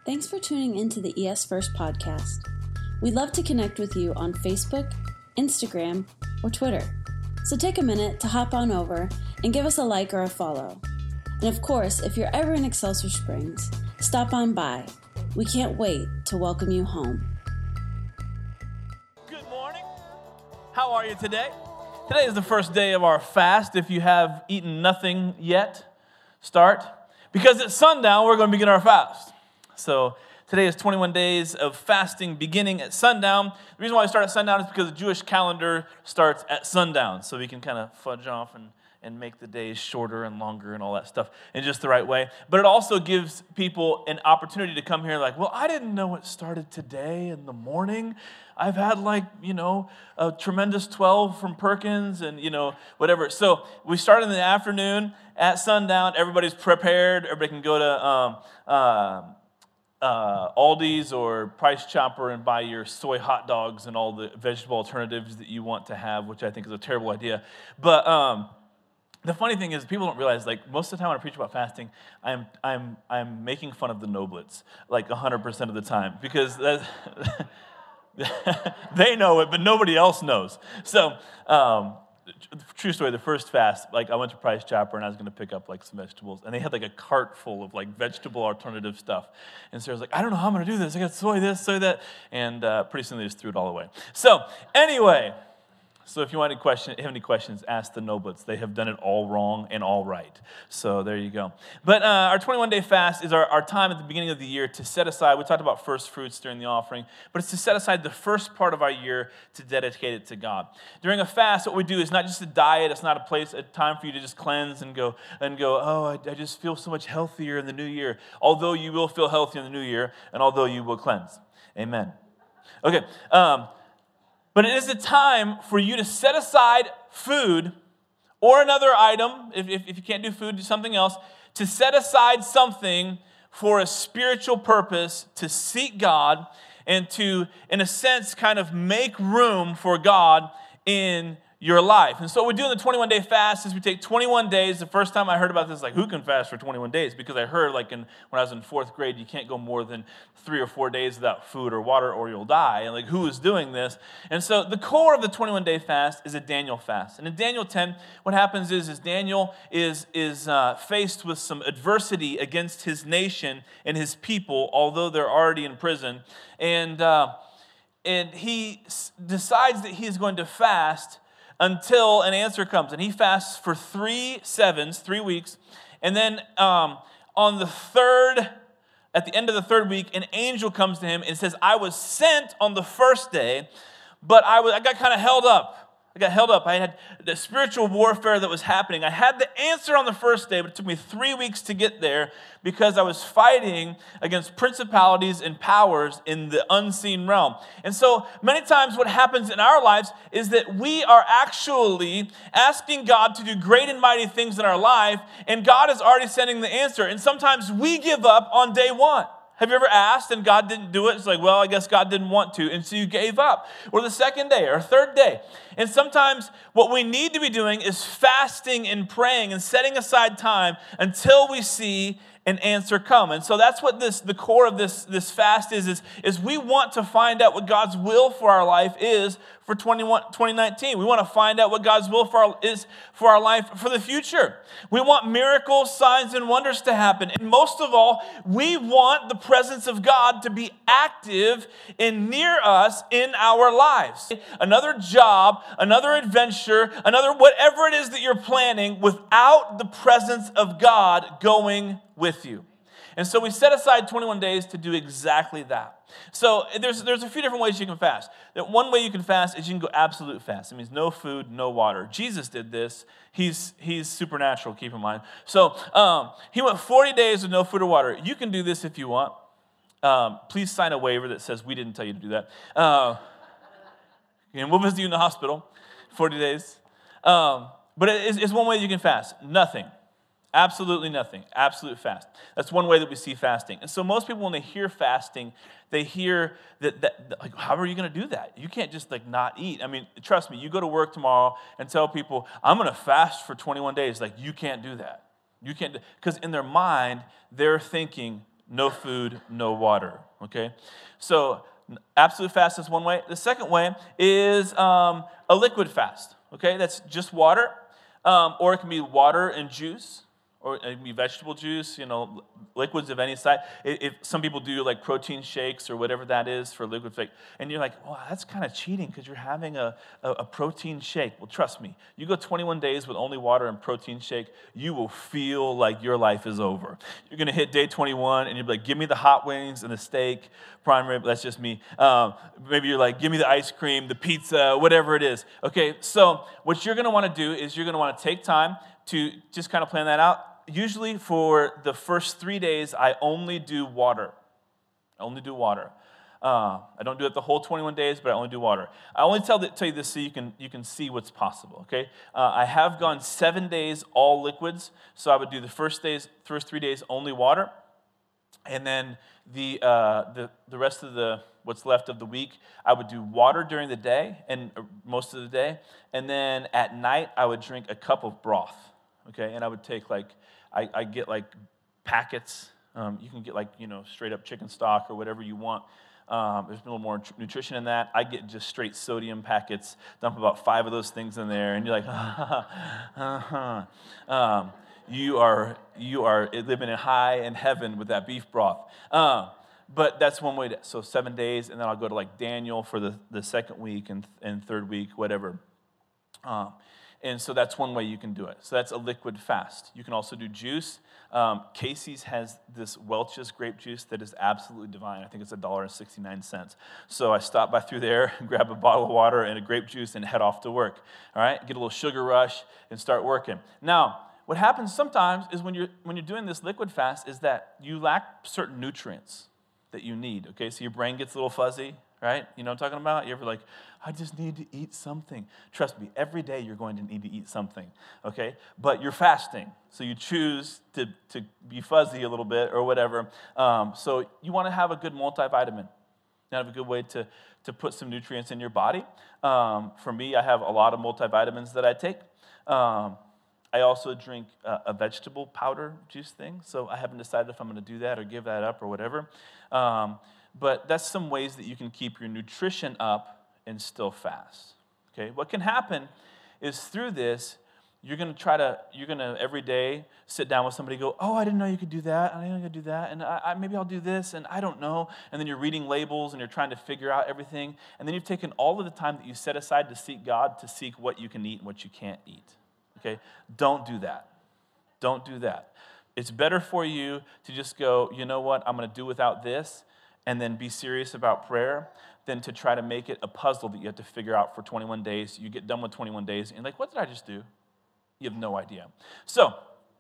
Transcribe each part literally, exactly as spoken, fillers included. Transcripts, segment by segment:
Thanks for tuning into the E S First podcast. We'd love to connect with you on Facebook, Instagram, or Twitter. So take a minute to hop on over and give us a like or a follow. And of course, if you're ever in Excelsior Springs, stop on by. We can't wait to welcome you home. Good morning. How are you today? Today is the first day of our fast. If you have eaten nothing yet, start. Because at sundown, we're going to begin our fast. So today is twenty-one days of fasting beginning at sundown. The reason why we start at sundown is because the Jewish calendar starts at sundown. So we can kind of fudge off and, and make the days shorter and longer and all that stuff in just the right way. But it also gives people an opportunity to come here like, well, I didn't know it started today in the morning. I've had like, you know, a tremendous twelve from Perkins and, you know, whatever. So we start in the afternoon at sundown. Everybody's prepared. Everybody can go to um, uh, uh, Aldi's or Price Chopper and buy your soy hot dogs and all the vegetable alternatives that you want to have, which I think is a terrible idea. But um, the funny thing is, people don't realize, like, most of the time when I preach about fasting, I'm I'm I'm making fun of the noblets, like one hundred percent of the time, because that, they know it, but nobody else knows. So, um, true story, the first fast, like, I went to Price Chopper, and I was going to pick up, like, some vegetables, and they had, like, a cart full of, like, vegetable alternative stuff. And Sarah's like, I don't know how I'm going to do this. I got soy this, soy that. And uh, pretty soon they just threw it all away. So, anyway... So if you want any question, have any questions, ask the Noblets. They have done it all wrong and all right. So there you go. But uh, our twenty-one day fast is our, our time at the beginning of the year to set aside. We talked about first fruits during the offering, but it's to set aside the first part of our year to dedicate it to God. During a fast, what we do is not just a diet. It's not a place, a time for you to just cleanse and go, and go. oh, I, I just feel so much healthier in the new year. Although you will feel healthy in the new year, and although you will cleanse. Amen. Okay. Um, But it is a time for you to set aside food or another item, if, if, if you can't do food, do something else, to set aside something for a spiritual purpose, to seek God, and to, in a sense, kind of make room for God in your life. And so what we do in the twenty-one day fast is we take twenty-one days. The first time I heard about this, like, who can fast for twenty-one days? Because I heard, like, in, when I was in fourth grade, you can't go more than three or four days without food or water or you'll die. And, like, who is doing this? And so the core of the twenty-one day fast is a Daniel fast. And in Daniel ten, what happens is, is Daniel is, is uh, faced with some adversity against his nation and his people, although they're already in prison. And, uh, and he s- decides that he is going to fast until an answer comes. And he fasts for three sevens, three weeks. And then um, on the third, at the end of the third week, an angel comes to him and says, I was sent on the first day, but I, was, I got kind of held up. I got held up. I had the spiritual warfare that was happening. I had the answer on the first day, but it took me three weeks to get there because I was fighting against principalities and powers in the unseen realm. And so many times what happens in our lives is that we are actually asking God to do great and mighty things in our life, and God is already sending the answer. And sometimes we give up on day one. Have you ever asked and God didn't do it? It's like, well, I guess God didn't want to, and so you gave up. Or the second day or third day. And sometimes what we need to be doing is fasting and praying and setting aside time until we see an answer come. And so that's what this the core of this, this fast is, is, is we want to find out what God's will for our life is for twenty nineteen. We want to find out what God's will for our, is for our life for the future. We want miracles, signs, and wonders to happen. And most of all, we want the presence of God to be active and near us in our lives. Another job, another adventure, another whatever it is that you're planning without the presence of God going with you. And so we set aside twenty-one days to do exactly that. So there's there's a few different ways you can fast. That one way you can fast is you can go absolute fast. It means no food, no water. Jesus did this. He's he's supernatural, keep in mind. So um, he went forty days with no food or water. You can do this if you want. Um, please sign a waiver that says we didn't tell you to do that. Uh, and we'll visit you in the hospital, forty days. Um, but it is, it's one way you can fast. Nothing. Absolutely nothing. Absolute fast. That's one way that we see fasting. And so most people, when they hear fasting, they hear that, that, that like, how are you going to do that? You can't just like not eat. I mean, trust me, you go to work tomorrow and tell people, I'm going to fast for twenty-one days. Like, you can't do that. You can't, because in their mind, they're thinking no food, no water, okay? So absolute fast is one way. The second way is um, a liquid fast, okay? That's just water, um, or it can be water and juice, or it can be vegetable juice, you know, liquids of any side. If, if some people do like protein shakes or whatever that is for liquid shake, and you're like, well, that's kind of cheating because you're having a, a, a protein shake. Well, trust me, you go twenty-one days with only water and protein shake, you will feel like your life is over. You're going to hit day twenty-one, and you'll be like, give me the hot wings and the steak, prime rib, that's just me. Um, maybe you're like, give me the ice cream, the pizza, whatever it is. Okay, so what you're going to want to do is you're going to want to take time to just kind of plan that out. Usually for the first three days, I only do water. I only do water. Uh, I don't do it the whole twenty-one days, but I only do water. I only tell, the, tell you this so you can you can see what's possible, okay? Uh, I have gone seven days all liquids, so I would do the first days, first three days only water, and then the uh, the the rest of the what's left of the week, I would do water during the day and most of the day, and then at night I would drink a cup of broth, okay? And I would take like I, I get like packets. Um, you can get like, you know, straight up chicken stock or whatever you want. Um, there's a little more tr- nutrition in that. I get just straight sodium packets, dump about five of those things in there, and you're like, uh-huh. um, you are you are living in high in heaven with that beef broth. Um, but that's one way to, so seven days, and then I'll go to like Daniel for the, the second week and, and third week, whatever. Um, And so that's one way you can do it. So that's a liquid fast. You can also do juice. Um, Casey's has this Welch's grape juice that is absolutely divine. I think it's one dollar and sixty-nine cents. So I stop by through there, grab a bottle of water and a grape juice, and head off to work. All right, get a little sugar rush and start working. Now, what happens sometimes is when you're when you're doing this liquid fast is that you lack certain nutrients that you need. Okay, so your brain gets a little fuzzy. Right? You know what I'm talking about? You're ever like, I just need to eat something. Trust me, every day you're going to need to eat something, okay? But you're fasting, so you choose to, to be fuzzy a little bit or whatever. Um, so you want to have a good multivitamin. You have a good way to, to put some nutrients in your body. Um, for me, I have a lot of multivitamins that I take. Um, I also drink a, a vegetable powder juice thing, so I haven't decided if I'm going to do that or give that up or whatever. Um, But that's some ways that you can keep your nutrition up and still fast. Okay? What can happen is through this, you're going to try to, you're going to every day sit down with somebody and go, oh, I didn't know you could do that, and I didn't know you could do that, and I, I, maybe I'll do this, and I don't know. And then you're reading labels, and you're trying to figure out everything. And then you've taken all of the time that you set aside to seek God to seek what you can eat and what you can't eat. Okay? Don't do that. Don't do that. It's better for you to just go, you know what, I'm going to do without this, and then be serious about prayer, than to try to make it a puzzle that you have to figure out for twenty-one days. You get done with twenty-one days, and you're like, what did I just do? You have no idea. So,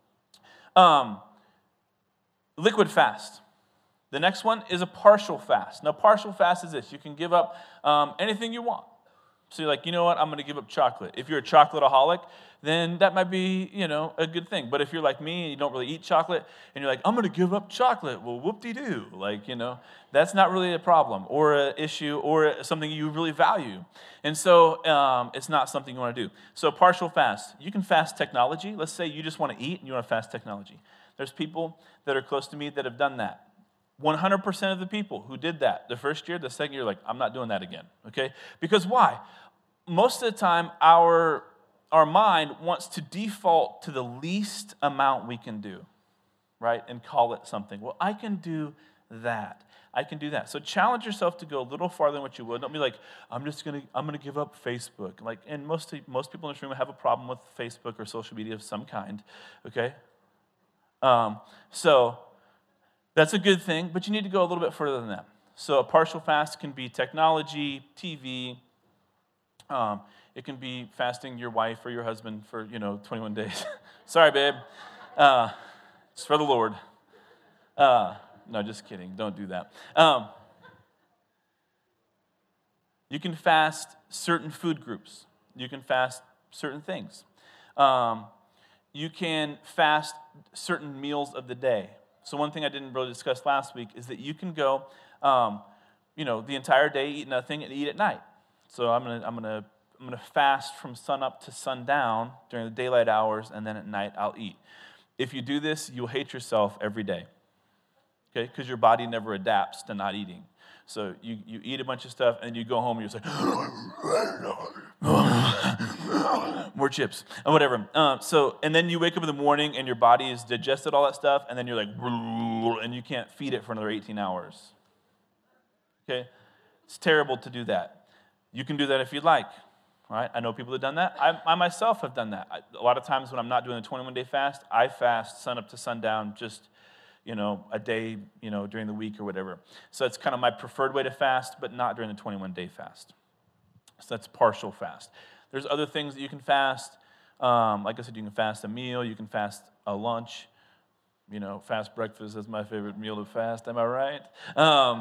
um, liquid fast. The next one is a partial fast. Now, partial fast is this. You can give up um, anything you want. So you're like, you know what, I'm going to give up chocolate. If you're a chocolate-aholic, then that might be, you know, a good thing. But if you're like me and you don't really eat chocolate, and you're like, I'm going to give up chocolate, well, whoop-de-doo. Like, you know, that's not really a problem or an issue or something you really value. And so um, it's not something you want to do. So partial fast. You can fast technology. Let's say you just want to eat and you want to fast technology. There's people that are close to me that have done that. one hundred percent of the people who did that the first year, the second year, like, I'm not doing that again, okay? Because why? Most of the time, our, our mind wants to default to the least amount we can do, right? And call it something. Well, I can do that. I can do that. So challenge yourself to go a little farther than what you would. Don't be like, I'm just gonna, I'm gonna give up Facebook. Like, and most most people in this room have a problem with Facebook or social media of some kind, okay? Um, so. That's a good thing, but you need to go a little bit further than that. So a partial fast can be technology, T V. Um, it can be fasting your wife or your husband for, you know, twenty-one days. Sorry, babe. Uh, it's for the Lord. Uh, no, just kidding. Don't do that. Um, you can fast certain food groups. You can fast certain things. Um, you can fast certain meals of the day. So one thing I didn't really discuss last week is that you can go, um, you know, the entire day, eat nothing, and eat at night. So I'm gonna, I'm gonna, I'm gonna fast from sun up to sundown during the daylight hours, and then at night I'll eat. If you do this, you'll hate yourself every day. okay? Because your body never adapts to not eating. So you, you eat a bunch of stuff, and you go home, and you're just like, more chips, or whatever. Um, so, and then you wake up in the morning, and your body has digested all that stuff, and then you're like, and you can't feed it for another eighteen hours. Okay? It's terrible to do that. You can do that if you'd like. Right? I know people have done that. I, I myself have done that. I, a lot of times when I'm not doing the twenty-one day fast, I fast sun up to sundown, just, you know, a day, you know, during the week or whatever. So that's kind of my preferred way to fast, but not during the twenty-one day fast. So that's partial fast. There's other things that you can fast. Um, like I said, you can fast a meal. You can fast a lunch. You know, fast breakfast is my favorite meal to fast. Am I right? Um,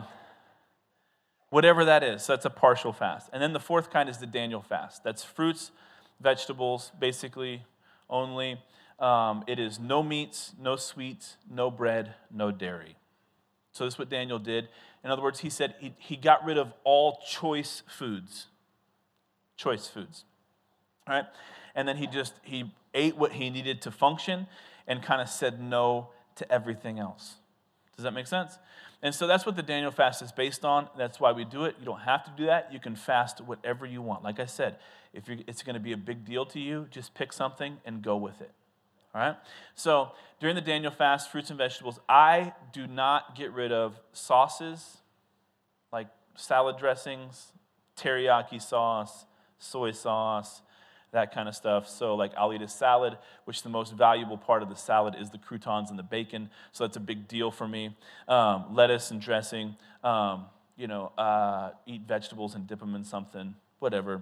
Whatever that is, so that's a partial fast. And then the fourth kind is the Daniel fast. That's fruits, vegetables, basically only. Um, it is no meats, no sweets, no bread, no dairy. So this is what Daniel did. In other words, he said he, he got rid of all choice foods. Choice foods. All right? And then he just, he ate what he needed to function and kind of said no to everything else. Does that make sense? And so that's what the Daniel fast is based on. That's why we do it. You don't have to do that. You can fast whatever you want. Like I said, if you're, it's going to be a big deal to you, just pick something and go with it. All right? So during the Daniel fast, fruits and vegetables, I do not get rid of sauces, like salad dressings, teriyaki sauce, soy sauce, that kind of stuff. So like I'll eat a salad, which the most valuable part of the salad is the croutons and the bacon. So that's a big deal for me. Um, lettuce and dressing. Um, you know, uh, eat vegetables and dip them in something, whatever.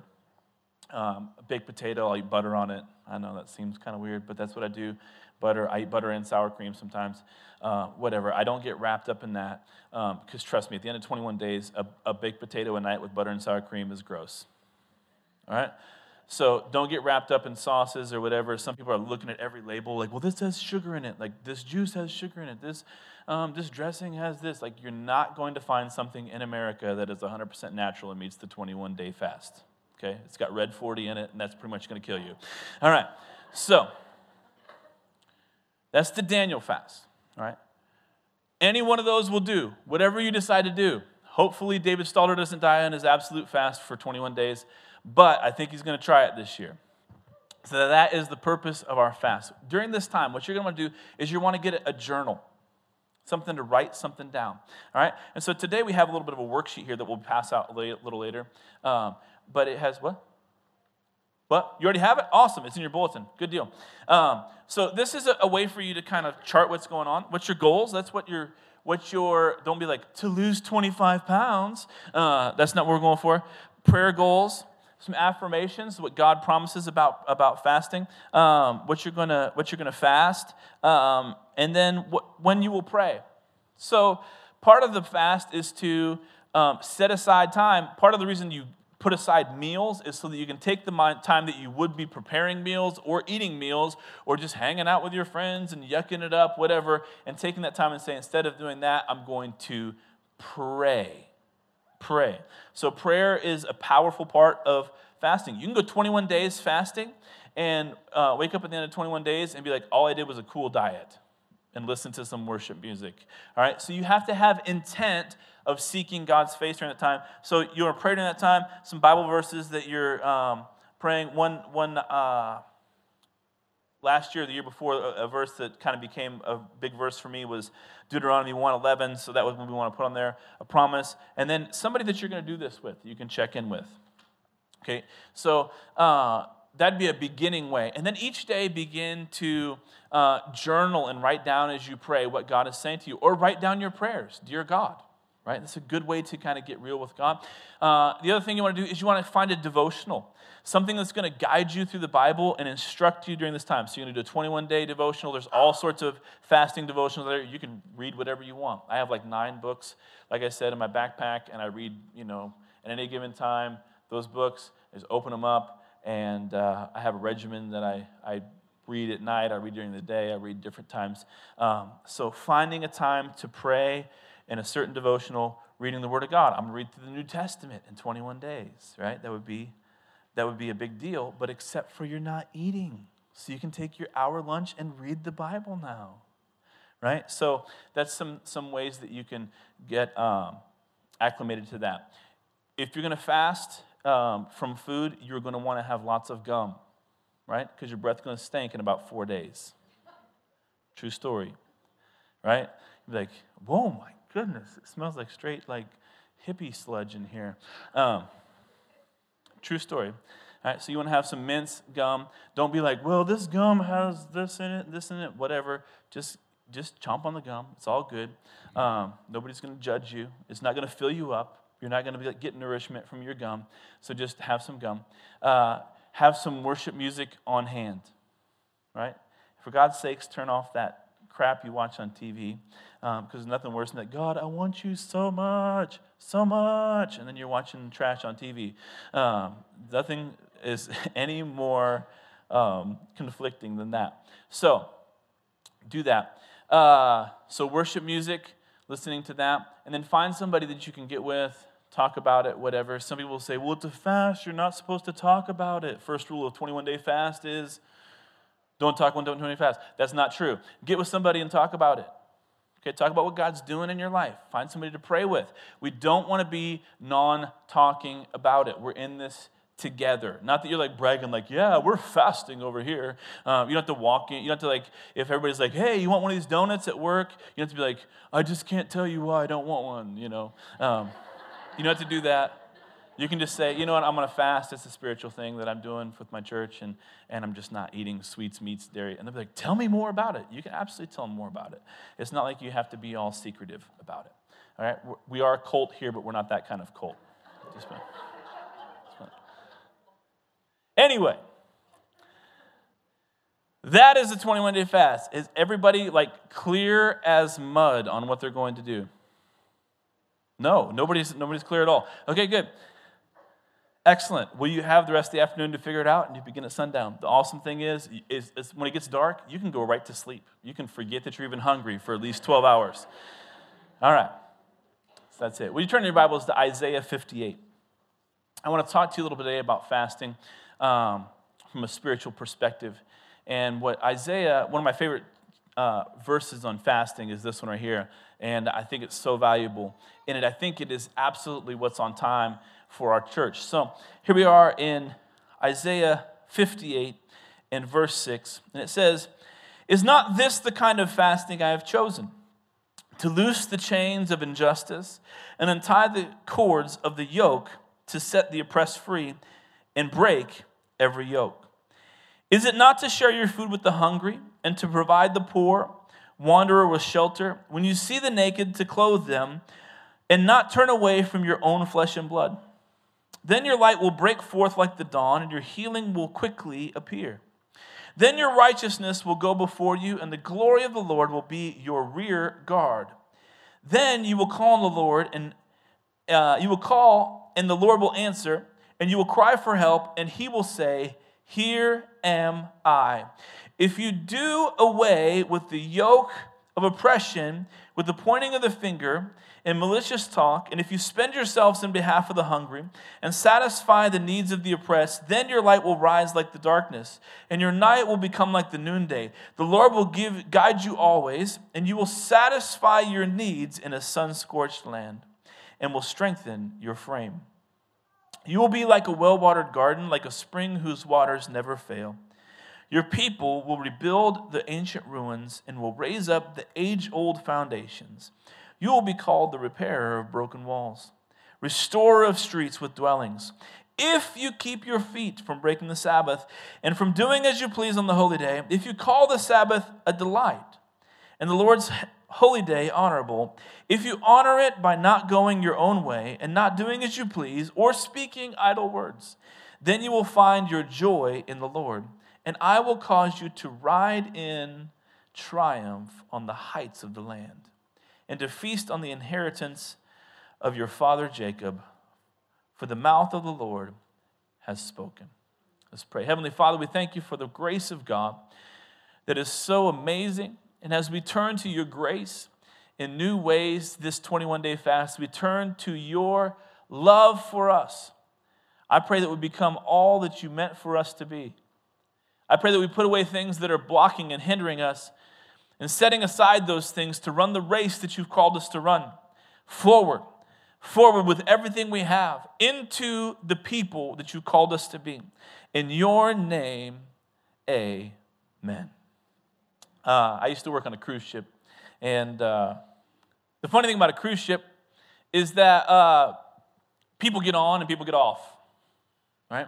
Um, a baked potato, I'll eat butter on it. I know that seems kind of weird, but that's what I do. Butter, I eat butter and sour cream sometimes. Uh, whatever. I don't get wrapped up in that because um, trust me, at the end of twenty-one days, a, a baked potato a night with butter and sour cream is gross. All right? So don't get wrapped up in sauces or whatever. Some people are looking at every label like, well, this has sugar in it. Like, this juice has sugar in it. This um, this dressing has this. Like, you're not going to find something in America that is one hundred percent natural and meets the twenty-one day fast. Okay? It's got red forty in it, and that's pretty much going to kill you. All right. So that's the Daniel fast. All right? Any one of those will do. Whatever you decide to do. Hopefully, David Stalder doesn't die on his absolute fast for twenty-one days. But I think he's going to try it this year. So that is the purpose of our fast. During this time, what you're going to do is you want to get a journal, something to write something down. All right? And so today we have a little bit of a worksheet here that we'll pass out a little later. Um, but it has what? What? You already have it? Awesome. It's in your bulletin. Good deal. Um, so this is a, a way for you to kind of chart what's going on. What's your goals? That's what your, what your, don't be like, to lose twenty-five pounds. Uh, that's not what we're going for. Prayer goals. Some affirmations, what God promises about, about fasting, um, what you're gonna what you're gonna fast, um, and then wh- when you will pray. So part of the fast is to um, set aside time. Part of the reason you put aside meals is so that you can take the time that you would be preparing meals or eating meals or just hanging out with your friends and yucking it up, whatever, and taking that time and saying, instead of doing that, I'm going to pray. Pray. So prayer is a powerful part of fasting. You can go twenty-one days fasting and uh, wake up at the end of twenty-one days and be like, all I did was a cool diet and listen to some worship music. All right? So you have to have intent of seeking God's face during that time. So you want to pray during that time. Some Bible verses that you're um, praying. One, one uh, last year, the year before, a, a verse that kind of became a big verse for me was Deuteronomy one eleven, so that was what we want to put on there, a promise. And then somebody that you're going to do this with, you can check in with. Okay, so uh, that'd be a beginning way. And then each day begin to uh, journal and write down as you pray what God is saying to you, or write down your prayers, dear God, right? That's a good way to kind of get real with God. Uh, the other thing you want to do is you want to find a devotional, something that's going to guide you through the Bible and instruct you during this time. So you're going to do a twenty-one day devotional. There's all sorts of fasting devotionals there. You can read whatever you want. I have like nine books, like I said, in my backpack, and I read, you know, at any given time, those books, I just open them up, and uh, I have a regimen that I, I read at night, I read during the day, I read different times. Um, so finding a time to pray in a certain devotional, reading the Word of God. I'm going to read through the New Testament in twenty-one days, right? That would be that would be a big deal, but except for you're not eating. So you can take your hour lunch and read the Bible now, right? So that's some, some ways that you can get um, acclimated to that. If you're going to fast um, from food, you're going to want to have lots of gum, right? Because your breath's going to stink in about four days. True story, right? You'd be like, whoa, my goodness, it smells like straight like hippie sludge in here. Um, true story. All right, so you want to have some mince gum. Don't be like, well, this gum has this in it, this in it, whatever. Just just chomp on the gum. It's all good. Um, nobody's going to judge you. It's not going to fill you up. You're not going to like, get nourishment from your gum. So just have some gum. Uh, have some worship music on hand, right? For God's sakes, turn off that crap you watch on T V, because um, there's nothing worse than that. God, I want you so much, so much, and then you're watching trash on T V. Um, nothing is any more um, conflicting than that. So do that. Uh, so worship music, listening to that, and then find somebody that you can get with, talk about it, whatever. Some people will say, well, it's a fast. You're not supposed to talk about it. First rule of twenty-one day fast is don't talk when twenty-one day fast. That's not true. Get with somebody and talk about it. Okay, talk about what God's doing in your life. Find somebody to pray with. We don't want to be non-talking about it. We're in this together. Not that you're like bragging like, yeah, we're fasting over here. Um, you don't have to walk in. You don't have to like, if everybody's like, hey, you want one of these donuts at work? You don't have to be like, I just can't tell you why I don't want one, you know. Um, you don't have to do that. You can just say, you know what, I'm going to fast. It's a spiritual thing that I'm doing with my church, and, and I'm just not eating sweets, meats, dairy. And they'll be like, tell me more about it. You can absolutely tell them more about it. It's not like you have to be all secretive about it. All right? We are a cult here, but we're not that kind of cult. Just fine. Just fine. Anyway, that is the twenty-one day fast. Is everybody like clear as mud on what they're going to do? No, nobody's nobody's clear at all. Okay, good. Excellent. Well, you have the rest of the afternoon to figure it out, and you begin at sundown. The awesome thing is, is, is when it gets dark, you can go right to sleep. You can forget that you're even hungry for at least twelve hours. All right. So that's it. Will you turn your Bibles to Isaiah fifty-eight? I want to talk to you a little bit today about fasting um, from a spiritual perspective. And what Isaiah, one of my favorite uh, verses on fasting is this one right here. And I think it's so valuable in it. I think it is absolutely what's on time for our church. So here we are in Isaiah fifty-eight and verse six. And it says, is not this the kind of fasting I have chosen? To loose the chains of injustice and untie the cords of the yoke, to set the oppressed free and break every yoke. Is it not to share your food with the hungry and to provide the poor, wanderer with shelter, when you see the naked to clothe them and not turn away from your own flesh and blood? Then your light will break forth like the dawn and your healing will quickly appear. Then your righteousness will go before you and the glory of the Lord will be your rear guard. Then you will call on the Lord and uh, you will call and the Lord will answer, and you will cry for help and he will say, here am I. If you do away with the yoke of oppression, with the pointing of the finger and malicious talk, and if you spend yourselves in behalf of the hungry and satisfy the needs of the oppressed, then your light will rise like the darkness, and your night will become like the noonday. The Lord will give guide you always, and you will satisfy your needs in a sun-scorched land, and will strengthen your frame. You will be like a well-watered garden, like a spring whose waters never fail. Your people will rebuild the ancient ruins and will raise up the age-old foundations. You will be called the repairer of broken walls, restorer of streets with dwellings. If you keep your feet from breaking the Sabbath and from doing as you please on the holy day, if you call the Sabbath a delight and the Lord's holy day honorable, if you honor it by not going your own way and not doing as you please or speaking idle words, then you will find your joy in the Lord, and I will cause you to ride in triumph on the heights of the land and to feast on the inheritance of your father Jacob, for the mouth of the Lord has spoken. Let's pray. Heavenly Father, we thank you for the grace of God that is so amazing. And as we turn to your grace in new ways this twenty-one day fast, we turn to your love for us. I pray that we become all that you meant for us to be. I pray that we put away things that are blocking and hindering us and setting aside those things to run the race that you've called us to run. Forward, forward with everything we have into the people that you called us to be. In your name, amen. Uh, I used to work on a cruise ship, and uh, the funny thing about a cruise ship is that uh, people get on and people get off, right?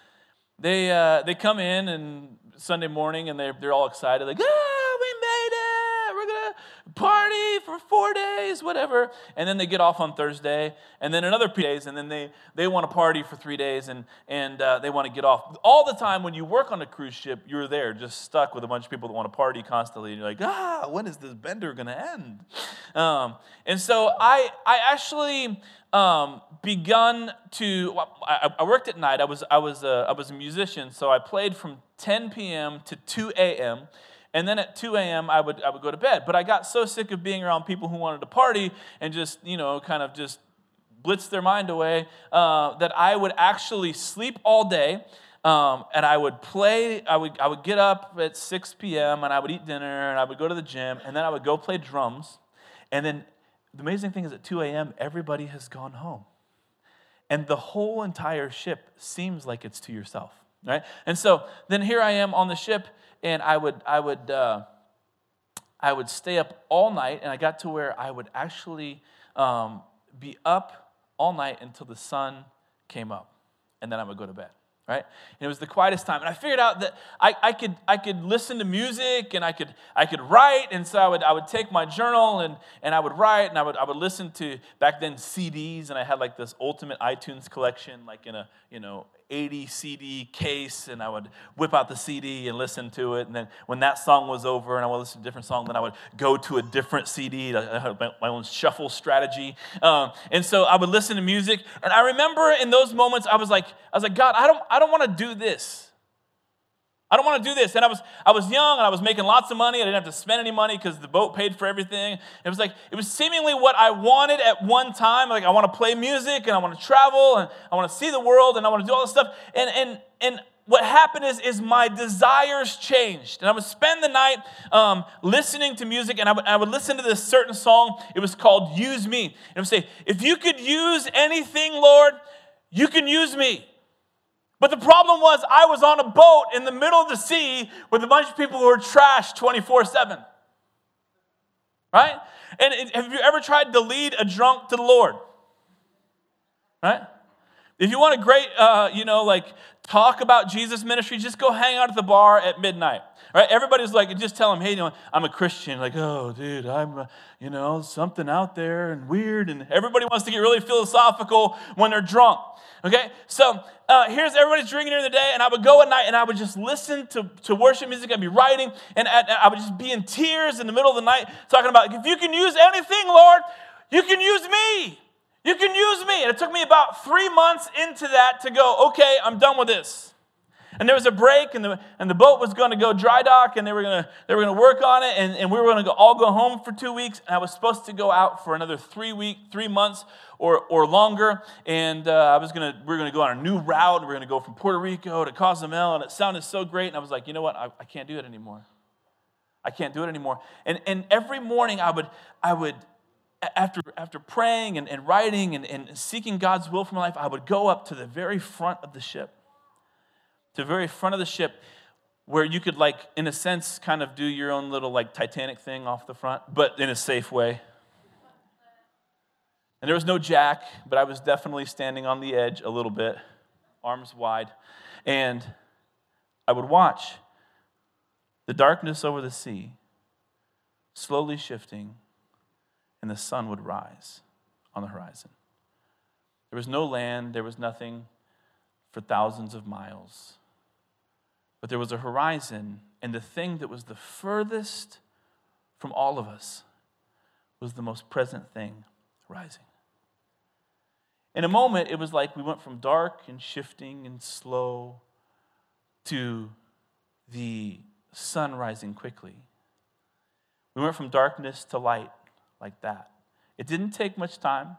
They uh, they come in and Sunday morning and they're they're all excited, like, ah, we made it! We're gonna party for four days, whatever. And then they get off on Thursday, and then another few days, and then they they want to party for three days, and and uh, they want to get off. All the time when you work on a cruise ship, you're there, just stuck with a bunch of people that want to party constantly. And you're like, ah, when is this bender gonna end? Um, and so I I actually. Um, begun to. I, I worked at night. I was I was a, I was a musician, so I played from ten p.m. to two a.m. And then at two a.m. I would I would go to bed. But I got so sick of being around people who wanted to party and just you know kind of just blitz their mind away uh, that I would actually sleep all day. Um, and I would play. I would I would get up at six p.m. and I would eat dinner and I would go to the gym and then I would go play drums, and then. The amazing thing is at two a.m., everybody has gone home. And the whole entire ship seems like it's to yourself, right? And so then here I am on the ship, and I would I would uh, I would stay up all night, and I got to where I would actually um, be up all night until the sun came up, and then I would go to bed. Right? And it was the quietest time. And I figured out that I, I could I could listen to music and I could I could write. And so I would I would take my journal and, and I would write and I would I would listen to back then C Ds, and I had like this ultimate iTunes collection, like in a you know eighty C D case, and I would whip out the C D and listen to it. And then when that song was over and I would listen to a different song, then I would go to a different C D. I had my own shuffle strategy. Um, and so I would listen to music. And I remember in those moments I was like, I was like, God, I don't I don't want to do this. I don't want to do this. And I was I was young and I was making lots of money. I didn't have to spend any money because the boat paid for everything. It was like, it was seemingly what I wanted at one time. Like I want to play music and I want to travel and I want to see the world and I want to do all this stuff. And and and what happened is, is my desires changed. And I would spend the night um, listening to music, and I would, I would listen to this certain song. It was called Use Me. And I would say, if you could use anything, Lord, you can use me. But the problem was I was on a boat in the middle of the sea with a bunch of people who were trashed twenty-four seven. Right? And have you ever tried to lead a drunk to the Lord? Right? If you want a great, uh, you know, like talk about Jesus ministry, just go hang out at the bar at midnight. Right? Everybody's like, just tell them, hey, you know, I'm a Christian. Like, oh, dude, I'm, uh, you know, something out there and weird. And everybody wants to get really philosophical when they're drunk. Okay? So uh, here's everybody's drinking during the day, and I would go at night and I would just listen to, to worship music. I'd be writing, and I, I would just be in tears in the middle of the night talking about, if you can use anything, Lord, you can use me. You can use me. And it took me about three months into that to go, okay, I'm done with this. And there was a break, and the and the boat was going to go dry dock, and they were going to they were going to work on it, and, and we were going to all go home for two weeks. And I was supposed to go out for another three week, three months or or longer. And uh, I was going to we were going to go on a new route, and we were going to go from Puerto Rico to Cozumel, and it sounded so great. And I was like, you know what? I, I can't do it anymore. I can't do it anymore. And and every morning I would I would. After after praying and, and writing and, and seeking God's will for my life, I would go up to the very front of the ship. To the very front of the ship where you could, like, in a sense, kind of do your own little, like, Titanic thing off the front, but in a safe way. And there was no jack, but I was definitely standing on the edge a little bit, arms wide. And I would watch the darkness over the sea slowly shifting, and the sun would rise on the horizon. There was no land, there was nothing for thousands of miles. But there was a horizon, and the thing that was the furthest from all of us was the most present thing rising. In a moment, it was like we went from dark and shifting and slow to the sun rising quickly. We went from darkness to light. Like that. It didn't take much time,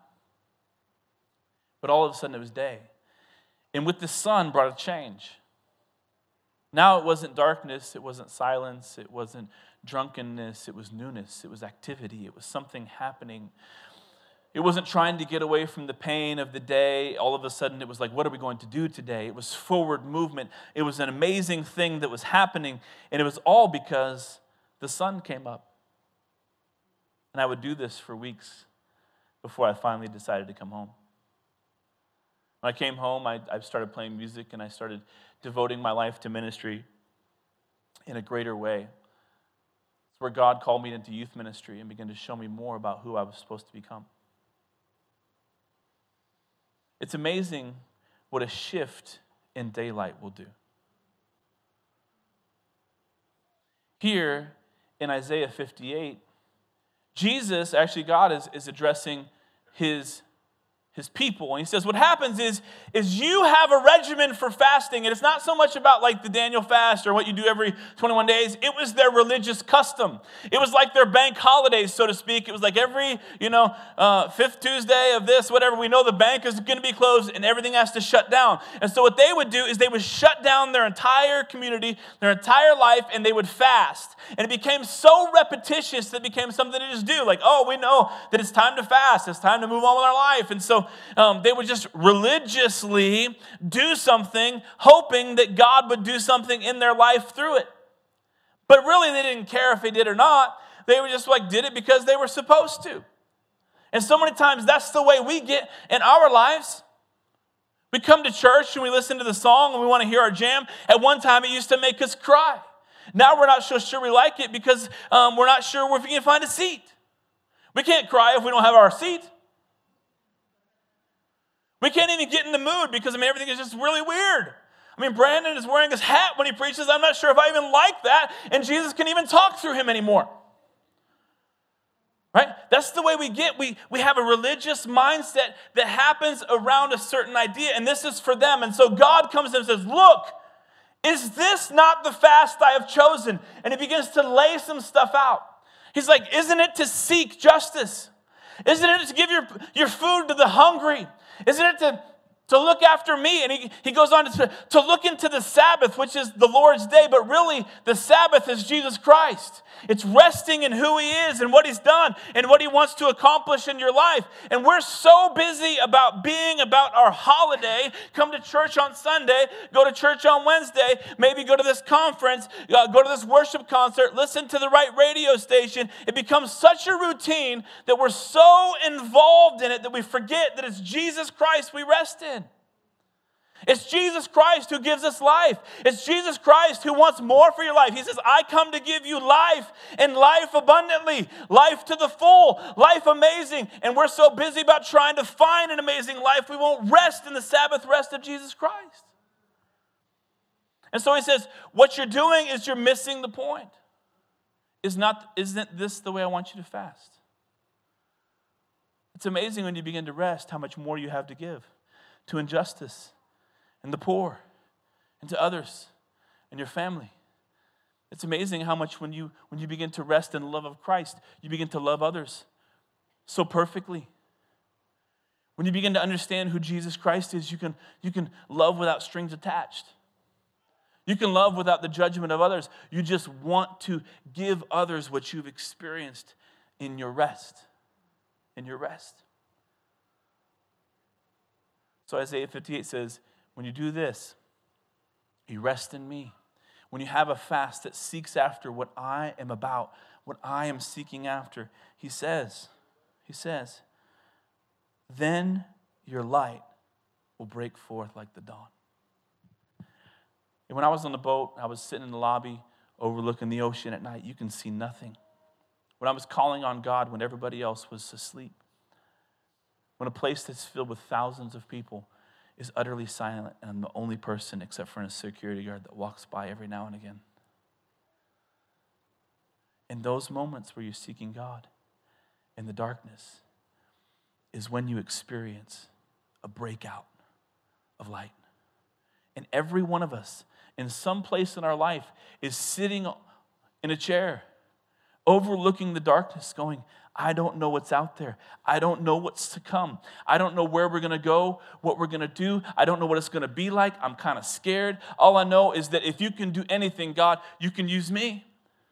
but all of a sudden it was day. And with the sun brought a change. Now it wasn't darkness, it wasn't silence, it wasn't drunkenness, it was newness, it was activity, it was something happening. It wasn't trying to get away from the pain of the day. All of a sudden it was like, what are we going to do today? It was forward movement. It was an amazing thing that was happening, and it was all because the sun came up. And I would do this for weeks before I finally decided to come home. When I came home, I, I started playing music, and I started devoting my life to ministry in a greater way. It's where God called me into youth ministry and began to show me more about who I was supposed to become. It's amazing what a shift in daylight will do. Here in Isaiah fifty-eight, Jesus, actually God, is, is addressing his his people. And he says, what happens is, is you have a regimen for fasting, and it's not so much about like the Daniel fast or what you do every twenty-one days. It was their religious custom. It was like their bank holidays, so to speak. It was like every, you know, uh, fifth Tuesday of this, whatever, we know the bank is going to be closed and everything has to shut down. And so what they would do is they would shut down their entire community, their entire life, and they would fast. And it became so repetitious that it became something to just do. Like, oh, we know that it's time to fast. It's time to move on with our life. And so um, they would just religiously do something, hoping that God would do something in their life through it. But really, they didn't care if he did or not. They were just like, did it because they were supposed to. And so many times, that's the way we get in our lives. We come to church and we listen to the song and we want to hear our jam. At one time, it used to make us cry. Now we're not so sure we like it because um, we're not sure if we can find a seat. We can't cry if we don't have our seat. We can't even get in the mood because, I mean, everything is just really weird. I mean, Brandon is wearing his hat when he preaches. I'm not sure if I even like that, and Jesus can even talk through him anymore. Right? That's the way we get. We, we have a religious mindset that happens around a certain idea, and this is for them. And so God comes and says, look, is this not the fast I have chosen? And he begins to lay some stuff out. He's like, isn't it to seek justice? Isn't it to give your, your food to the hungry? Isn't it to, to look after me? And he, he goes on to, to look into the Sabbath, which is the Lord's day, but really the Sabbath is Jesus Christ. It's resting in who he is and what he's done and what he wants to accomplish in your life. And we're so busy about being about our holiday, come to church on Sunday, go to church on Wednesday, maybe go to this conference, uh, go to this worship concert, listen to the right radio station. It becomes such a routine that we're so involved in it that we forget that it's Jesus Christ we rest in. It's Jesus Christ who gives us life. It's Jesus Christ who wants more for your life. He says, I come to give you life and life abundantly, life to the full, life amazing. And we're so busy about trying to find an amazing life, we won't rest in the Sabbath rest of Jesus Christ. And so he says, what you're doing is you're missing the point. Is not, isn't this the way I want you to fast? It's amazing when you begin to rest how much more you have to give to injustice and the poor, and to others, and your family. It's amazing how much when you when you begin to rest in the love of Christ, you begin to love others so perfectly. When you begin to understand who Jesus Christ is, you can, you can love without strings attached. You can love without the judgment of others. You just want to give others what you've experienced in your rest. In your rest. So Isaiah fifty-eight says, when you do this, you rest in me. When you have a fast that seeks after what I am about, what I am seeking after, he says, he says, then your light will break forth like the dawn. And when I was on the boat, I was sitting in the lobby overlooking the ocean at night. You can see nothing. When I was calling on God when everybody else was asleep. When a place that's filled with thousands of people is utterly silent, and I'm the only person except for a security guard that walks by every now and again. In those moments where you're seeking God in the darkness is when you experience a breakout of light. And every one of us in some place in our life is sitting in a chair overlooking the darkness going, I don't know what's out there. I don't know what's to come. I don't know where we're going to go, what we're going to do. I don't know what it's going to be like. I'm kind of scared. All I know is that if you can do anything, God, you can use me.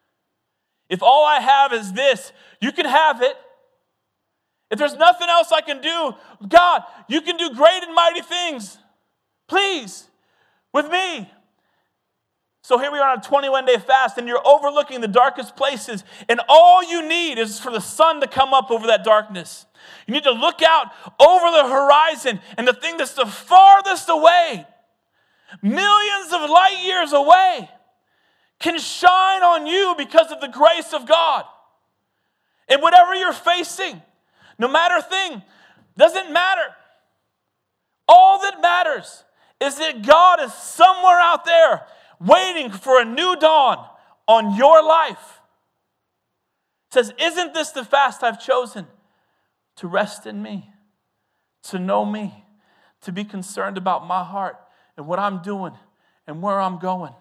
If all I have is this, you can have it. If there's nothing else I can do, God, you can do great and mighty things. Please, with me. So here we are on a twenty-one day fast, and you're overlooking the darkest places, and all you need is for the sun to come up over that darkness. You need to look out over the horizon, and the thing that's the farthest away, millions of light years away, can shine on you because of the grace of God. And whatever you're facing, no matter thing, doesn't matter. All that matters is that God is somewhere out there waiting for a new dawn on your life. It says, isn't this the fast I've chosen? To rest in me, to know me, to be concerned about my heart and what I'm doing and where I'm going.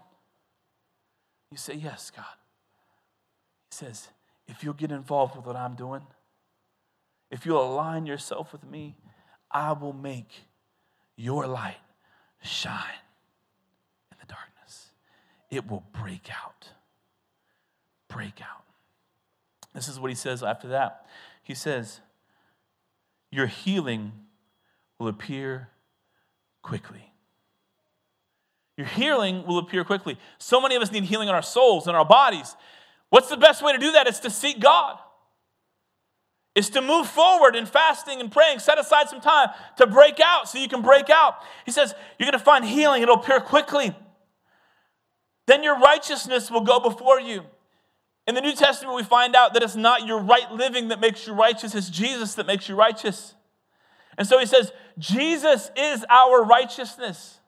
You say, yes, God. He says, if you'll get involved with what I'm doing, if you'll align yourself with me, I will make your light shine in the darkness. It will break out. Break out. This is what he says after that. He says, your healing will appear quickly. Your healing will appear quickly. So many of us need healing in our souls and our bodies. What's the best way to do that? It's to seek God. It's to move forward in fasting and praying. Set aside some time to break out so you can break out. He says, you're going to find healing. It'll appear quickly. Then your righteousness will go before you. In the New Testament, we find out that it's not your right living that makes you righteous. It's Jesus that makes you righteous. And so he says, Jesus is our righteousness.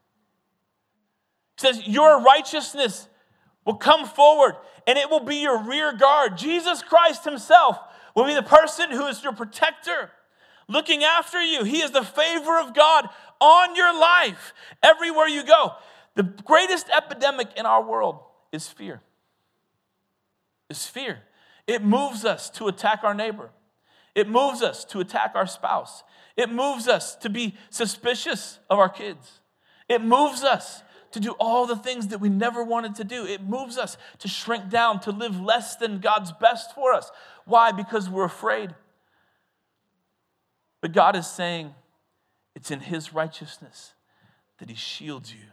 He says, your righteousness will come forward and it will be your rear guard. Jesus Christ himself will be the person who is your protector, looking after you. He is the favor of God on your life everywhere you go. The greatest epidemic in our world is fear. Is fear. It moves us to attack our neighbor. It moves us to attack our spouse. It moves us to be suspicious of our kids. It moves us to do all the things that we never wanted to do. It moves us to shrink down, to live less than God's best for us. Why? Because we're afraid. But God is saying it's in his righteousness that he shields you.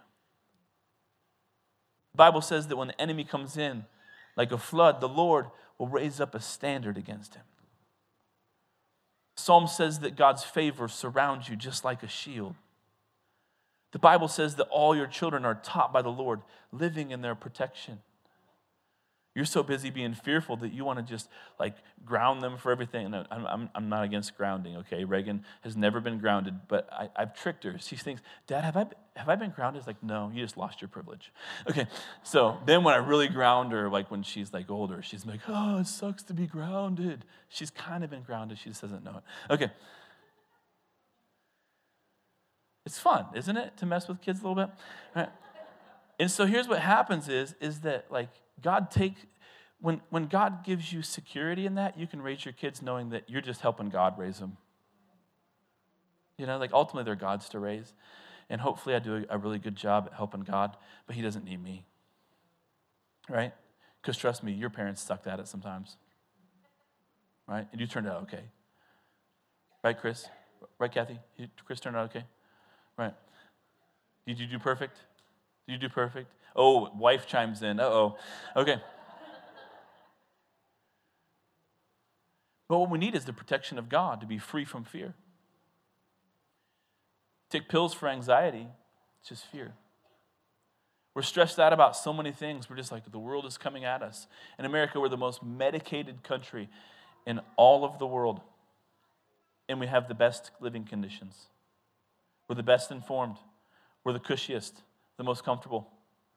The Bible says that when the enemy comes in like a flood, the Lord will raise up a standard against him. Psalm says that God's favor surrounds you just like a shield. The Bible says that all your children are taught by the Lord, living in their protection. You're so busy being fearful that you want to just like ground them for everything. And I'm, I'm, I'm not against grounding, okay? Reagan has never been grounded, but I, I've tricked her. She thinks, Dad, have I, have I been grounded? It's like, no, you just lost your privilege. Okay, so then when I really ground her, like when she's like older, she's like, oh, it sucks to be grounded. She's kind of been grounded. She just doesn't know it. Okay. It's fun, isn't it, to mess with kids a little bit? Right? And so here's what happens is, is that like God take, when, when God gives you security in that, you can raise your kids knowing that you're just helping God raise them. You know, like ultimately they're God's to raise. And hopefully I do a really good job at helping God, but he doesn't need me. Right? Because trust me, your parents sucked at it sometimes. Right? And you turned out okay. Right, Chris? Right, Kathy? You, Chris turned out okay? Right. Did you do perfect? Did you do perfect? Oh, wife chimes in. Uh-oh. Okay. But what we need is the protection of God to be free from fear. Take pills for anxiety. It's just fear. We're stressed out about so many things. We're just like, the world is coming at us. In America, we're the most medicated country in all of the world. And we have the best living conditions. We're the best informed. We're the cushiest, the most comfortable.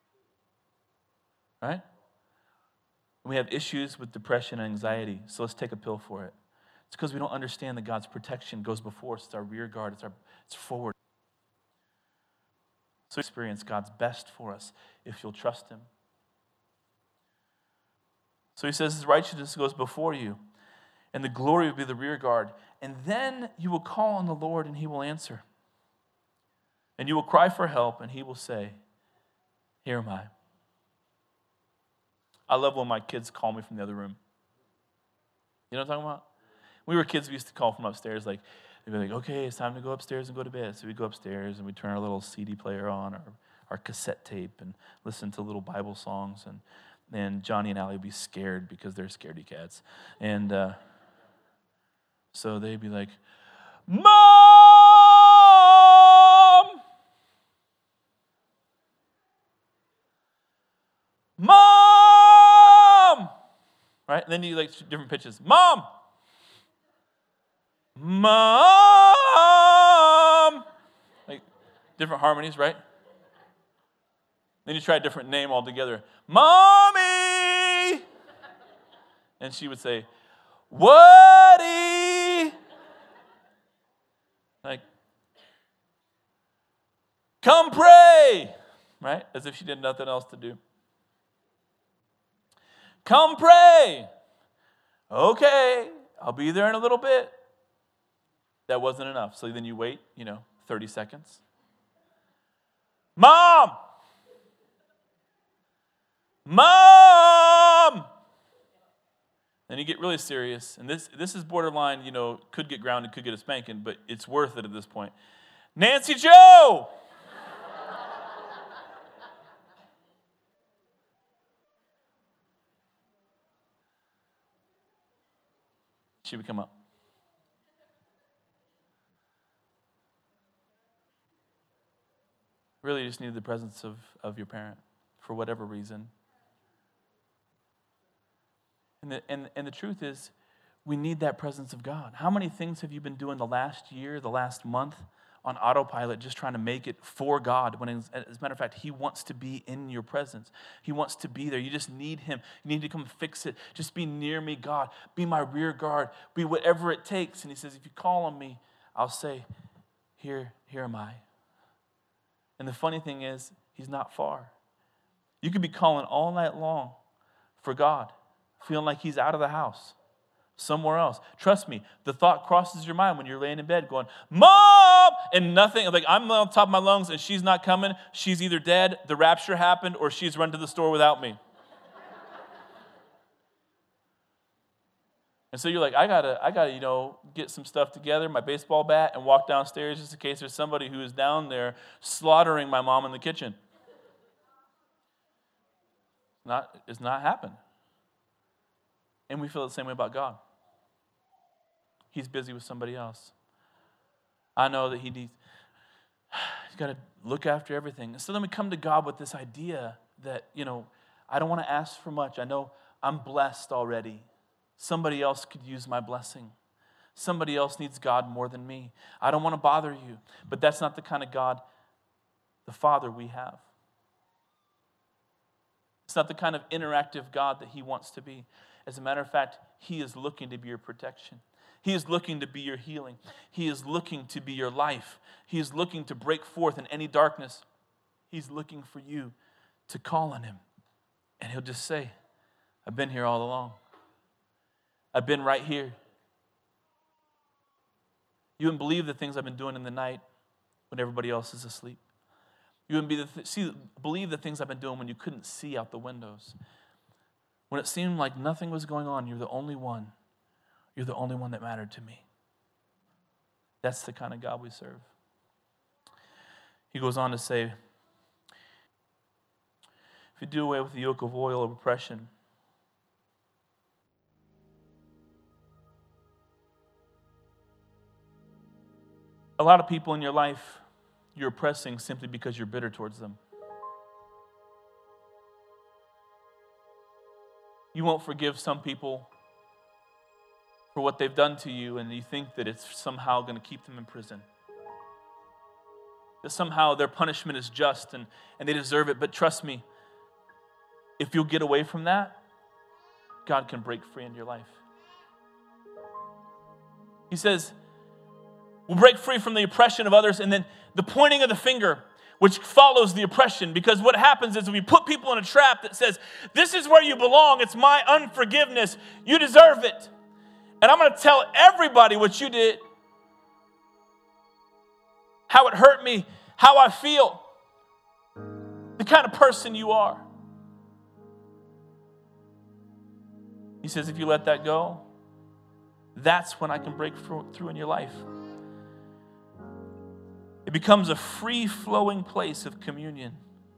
Right? We have issues with depression and anxiety, so let's take a pill for it. It's because we don't understand that God's protection goes before us. It's our rear guard. It's our it's forward. So experience God's best for us if you'll trust him. So he says his righteousness goes before you. and the glory will be the rear guard. And then you will call on the Lord, and he will answer. And you will cry for help, and he will say, here am I. I love when my kids call me from the other room. You know what I'm talking about? When we were kids, we used to call from upstairs, like, they'd be like, okay, it's time to go upstairs and go to bed. So we go upstairs, and we turn our little C D player on, our, our cassette tape, and listen to little Bible songs. And then Johnny and Allie would be scared because they're scaredy cats. And uh, so they'd be like, Mom! Mom! Right? And then you like different pitches. Mom! Mom! Like different harmonies, right? Then you try a different name altogether. Mommy! And she would say, Woody! Like, come pray! Right? As if she did nothing else to do. Come pray! Okay, I'll be there in a little bit. That wasn't enough. So then you wait, you know, thirty seconds. Mom! Mom! Then you get really serious. And this, this is borderline, you know, could get grounded, could get a spanking, but it's worth it at this point. Nancy Joe! She would come up. Really, you just needed the presence of, of your parent for whatever reason. And the, and, and the truth is, we need that presence of God. How many things have you been doing the last year, the last month on autopilot, just trying to make it for God? When, as a matter of fact, he wants to be in your presence. He wants to be there. You just need him. You need to come fix it. Just be near me, God. Be my rear guard. Be whatever it takes. And he says, if you call on me, I'll say, here, here am I. And the funny thing is, he's not far. You could be calling all night long for God, feeling like he's out of the house, somewhere else. Trust me, the thought crosses your mind when you're laying in bed going, Mom! And nothing, like I'm on top of my lungs and she's not coming. She's either dead, the rapture happened, or she's run to the store without me. And so you're like, I gotta, I gotta, you know, get some stuff together, my baseball bat, and walk downstairs just in case there's somebody who is down there slaughtering my mom in the kitchen. Not, it's not happened. And we feel the same way about God. He's busy with somebody else. I know that he needs, he's got to look after everything. So then we come to God with this idea that, you know, I don't want to ask for much. I know I'm blessed already. Somebody else could use my blessing. Somebody else needs God more than me. I don't want to bother you. But that's not the kind of God, the Father, we have. It's not the kind of interactive God that he wants to be. As a matter of fact, he is looking to be your protection. He is looking to be your healing. He is looking to be your life. He is looking to break forth in any darkness. He's looking for you to call on him. And he'll just say, I've been here all along. I've been right here. You wouldn't believe the things I've been doing in the night when everybody else is asleep. You wouldn't be the th- see, believe the things I've been doing when you couldn't see out the windows. When it seemed like nothing was going on, you're the only one. You're the only one that mattered to me. That's the kind of God we serve. He goes on to say, if you do away with the yoke of oil of oppression, a lot of people in your life, you're oppressing simply because you're bitter towards them. You won't forgive some people for what they've done to you, and you think that it's somehow going to keep them in prison. That somehow their punishment is just and, and they deserve it. But trust me, if you'll get away from that, God can break free in your life. He says, we'll break free from the oppression of others, and then the pointing of the finger, which follows the oppression. Because what happens is we put people in a trap that says, this is where you belong. It's my unforgiveness. You deserve it. And I'm going to tell everybody what you did. How it hurt me, how I feel, the kind of person you are. He says, if you let that go, that's when I can break through in your life. It becomes a free-flowing place of communion.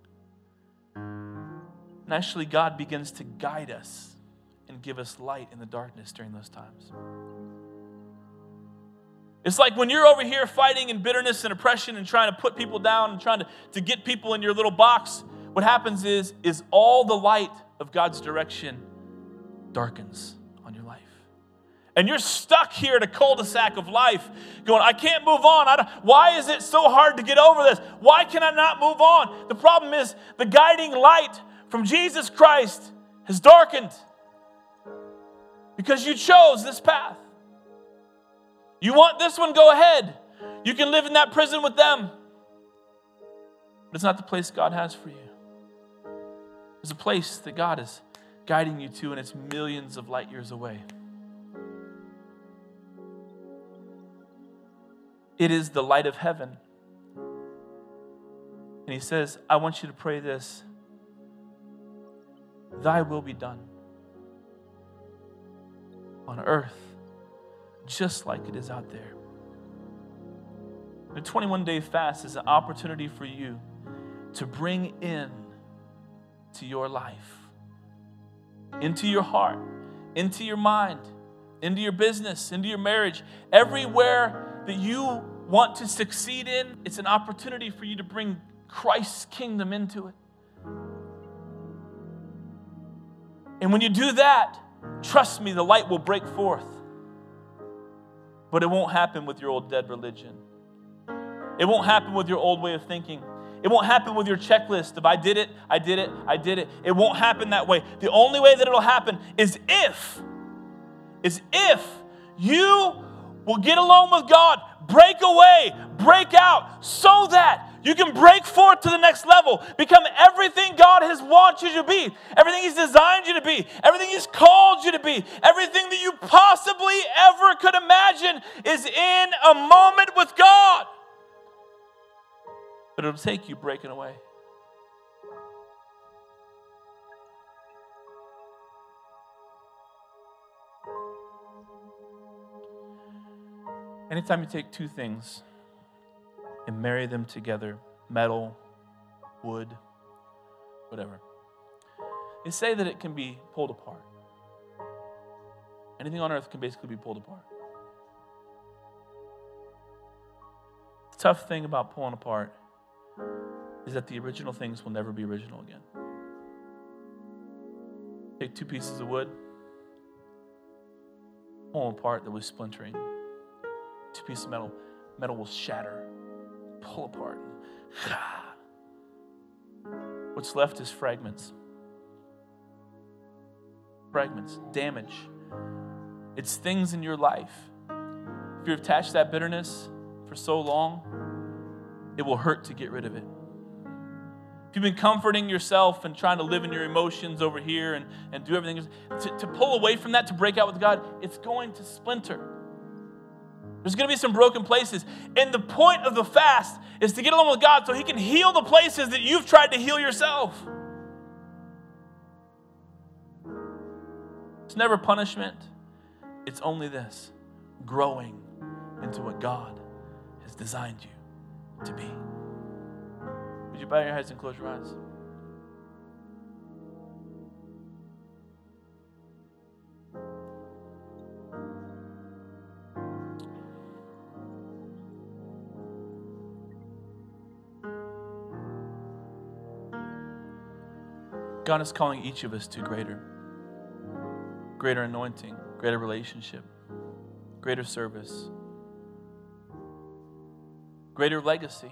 And actually, God begins to guide us and give us light in the darkness during those times. It's like when you're over here fighting in bitterness and oppression and trying to put people down and trying to, to get people in your little box, what happens is, is all the light of God's direction darkens on your life. And you're stuck here at a cul-de-sac of life going, I can't move on. I don't, why is it so hard to get over this? Why can I not move on? The problem is the guiding light from Jesus Christ has darkened because you chose this path. You want this one, go ahead. You can live in that prison with them. But it's not the place God has for you. There's a place that God is guiding you to, and it's millions of light years away. It is the light of heaven. And he says, I want you to pray this. Thy will be done on earth just like it is out there. The twenty-one day fast is an opportunity for you to bring in to your life, into your heart, into your mind, into your business, into your marriage, everywhere that you want to succeed in, it's an opportunity for you to bring Christ's kingdom into it. And when you do that, trust me, the light will break forth. But it won't happen with your old dead religion. It won't happen with your old way of thinking. It won't happen with your checklist of I did it, I did it, I did it. It won't happen that way. The only way that it'll happen is if, is if you will get along with God, break away, break out, so that you can break forth to the next level, become everything God has wanted you to be, everything He's designed you to be, everything He's called you to be, everything that you possibly ever could imagine is in a moment with God. But it'll take you breaking away. Anytime you take two things and marry them together, metal, wood, whatever, they say that it can be pulled apart. Anything on earth can basically be pulled apart. The tough thing about pulling apart is that the original things will never be original again. Take two pieces of wood, pull them apart, that was splintering. Two pieces of metal, metal will shatter, pull apart. What's left is fragments. Fragments, damage. It's things in your life. If you're attached to that bitterness for so long, it will hurt to get rid of it. If you've been comforting yourself and trying to live in your emotions over here and, and do everything, to, to pull away from that, to break out with God, it's going to splinter. There's going to be some broken places. And the point of the fast is to get along with God so He can heal the places that you've tried to heal yourself. It's never punishment. It's only this, growing into what God has designed you to be. Would you bow your heads and close your eyes? God is calling each of us to greater, greater anointing, greater relationship, greater service, greater legacy.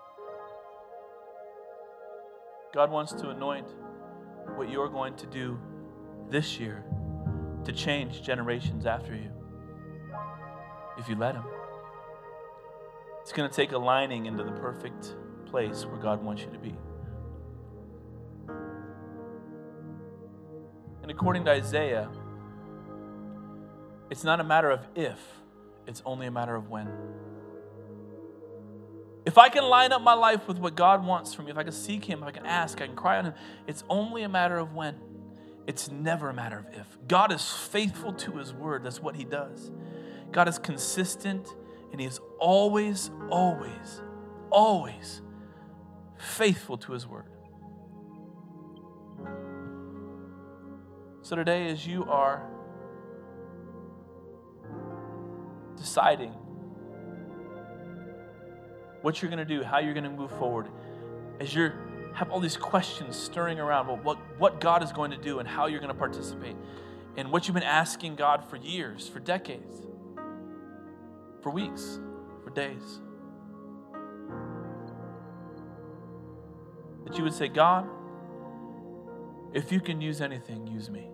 God wants to anoint what you're going to do this year to change generations after you, if you let Him. It's going to take aligning into the perfect place where God wants you to be. And according to Isaiah, It's not a matter of if, it's only a matter of when. If I can line up my life with what God wants from me, if I can seek Him, if I can ask, I can cry on Him, it's only a matter of when. It's never a matter of if. God is faithful to His word. That's what He does. God is consistent, and He is always, always, always faithful to His word. So today, as you are deciding what you're going to do, how you're going to move forward, as you have all these questions stirring around, well, what, what God is going to do and how you're going to participate, and what you've been asking God for years, for decades, for weeks, for days, that you would say, God, if you can use anything, use me.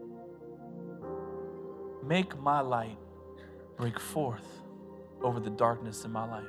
Make my light break forth over the darkness in my life.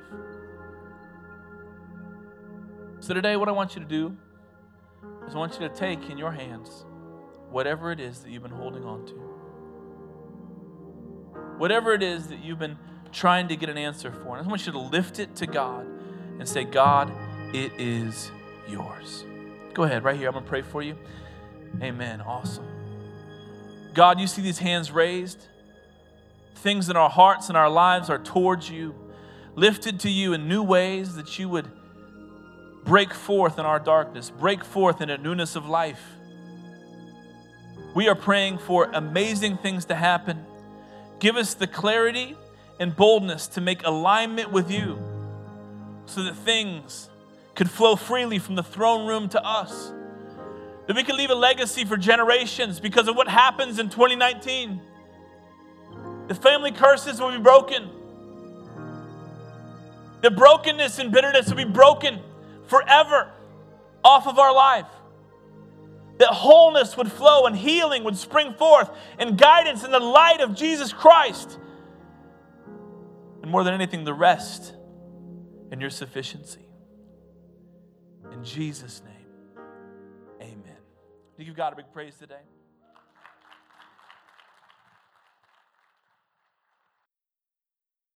So today, what I want you to do is I want you to take in your hands whatever it is that you've been holding on to. Whatever it is that you've been trying to get an answer for. And I want you to lift it to God and say, God, it is yours. Go ahead, right here. I'm going to pray for you. Amen. Awesome. God, you see these hands raised. Things in our hearts and our lives are towards you, lifted to you in new ways, that you would break forth in our darkness, break forth in a newness of life. We are praying for amazing things to happen. Give us the clarity and boldness to make alignment with you so that things could flow freely from the throne room to us. That we can leave a legacy for generations because of what happens in twenty nineteen. The family curses will be broken. The brokenness and bitterness will be broken forever off of our life. That wholeness would flow and healing would spring forth and guidance in the light of Jesus Christ. And more than anything, the rest in your sufficiency. In Jesus' name, amen. Do you give God a big praise today?